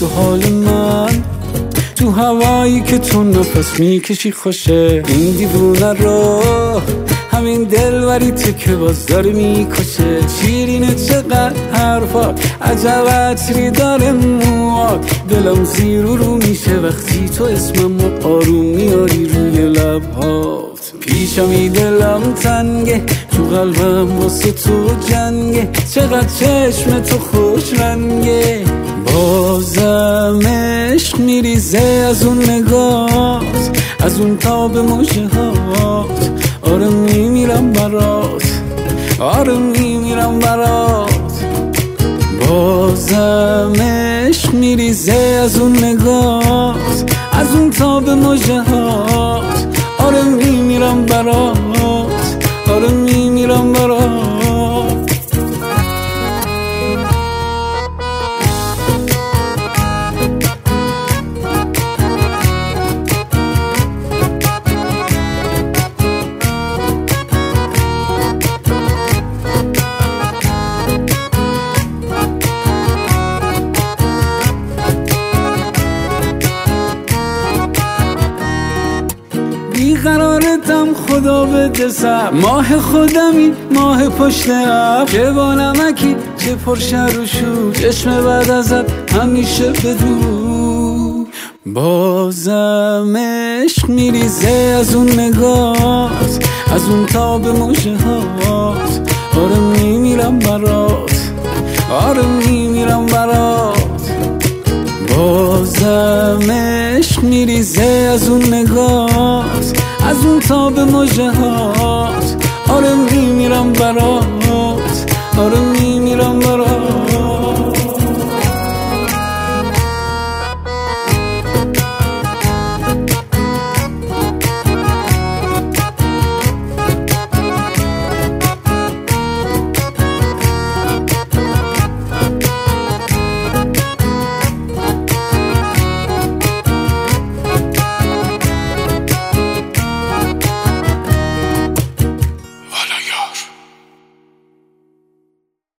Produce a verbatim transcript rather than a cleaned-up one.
تو حال من، تو هوایی که تو نفس میکشی خوشه. این دیوونه رو همین دلوری تو که باز داره میکشه. شیرینه چقدر حرفات، عجب عطری داره موات. دلم زیر و رو میشه وقتی تو اسمم آروم میاری روی لبهات. پیشمی دلم تنگه، تو قلبم واسه تو جنگه. چقدر چشم تو خوش رنگه، بازم عشق میریزه از اون نگات، از اون تاب مژه هات. آره میمیرم برات، آره میمیرم برات. بازم عشق میریزه از اون نگات، از اون تاب مژه هات. آره میمیرم برات، آره میمیرم برات. بیقرارتم خدا بده سر، ماه خودمی ماه پشت اب. چه با نمکی چه پرشر و شور، چشم بعد ازت همیشه بدور. بازم عشق میریزه از اون نگات، از اون تاب مژه هات. آره میمیرم برات، آره میمیرم برات. بازم عشق میریزه از اون نگات، از اون تاب مژه هات. آره میمیرم برات، آره میمیرم برات.